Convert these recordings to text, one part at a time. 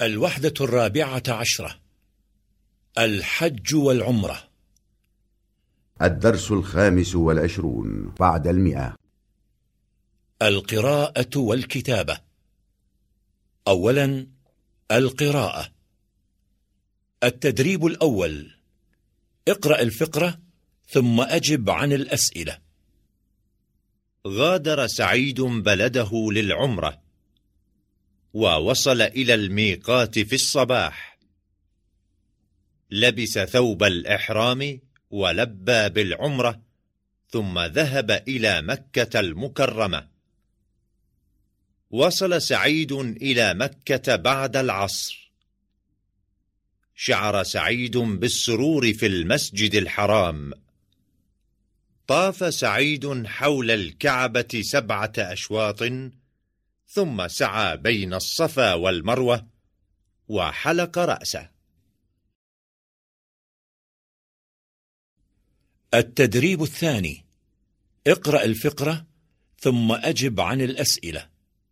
الوحدة 14. الحج والعمرة. الدرس 25 بعد 100. القراءة والكتابة. أولا القراءة. التدريب الأول: اقرأ الفقرة ثم أجب عن الأسئلة. غادر سعيد بلده للعمرة، ووصل إلى الميقات في الصباح. لبس ثوب الإحرام ولبى بالعمرة، ثم ذهب إلى مكة المكرمة. وصل سعيد إلى مكة بعد العصر. شعر سعيد بالسرور في المسجد الحرام. طاف سعيد حول الكعبة 7 أشواط، ثم سعى بين الصفا والمروة وحلق رأسه. التدريب الثاني: اقرأ الفقرة ثم أجب عن الأسئلة.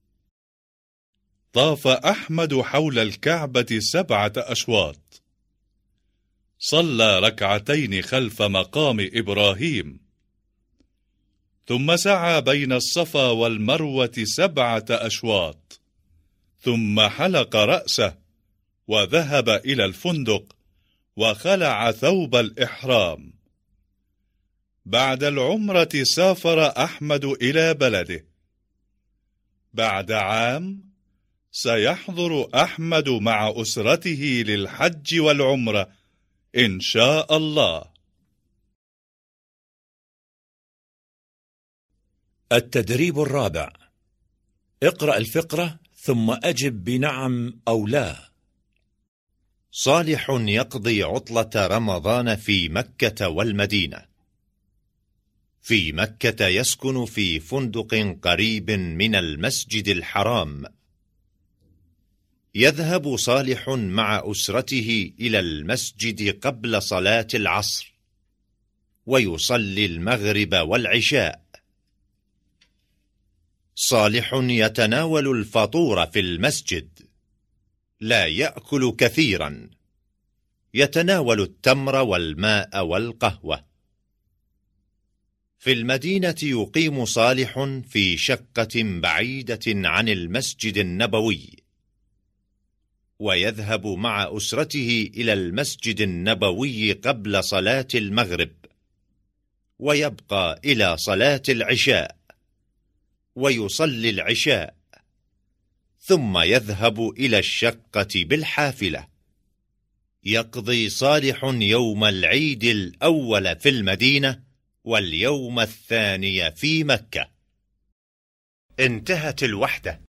طاف أحمد حول الكعبة 7 أشواط. صلى ركعتين خلف مقام إبراهيم، ثم سعى بين الصفا والمروة 7 أشواط، ثم حلق رأسه وذهب إلى الفندق وخلع ثوب الإحرام. بعد العمرة سافر أحمد إلى بلده. بعد عام سيحضر أحمد مع أسرته للحج والعمرة إن شاء الله. التدريب الرابع: اقرأ الفقرة ثم أجب بنعم أو لا. صالح يقضي عطلة رمضان في مكة والمدينة. في مكة يسكن في فندق قريب من المسجد الحرام. يذهب صالح مع أسرته إلى المسجد قبل صلاة العصر، ويصلي المغرب والعشاء. صالح يتناول الفطور في المسجد، لا يأكل كثيرا، يتناول التمر والماء والقهوة. في المدينة يقيم صالح في شقة بعيدة عن المسجد النبوي، ويذهب مع أسرته إلى المسجد النبوي قبل صلاة المغرب، ويبقى إلى صلاة العشاء، ويصلي العشاء، ثم يذهب إلى الشقة بالحافلة. يقضي صالح يوم العيد الأول في المدينة واليوم الثاني في مكة. انتهت الوحدة.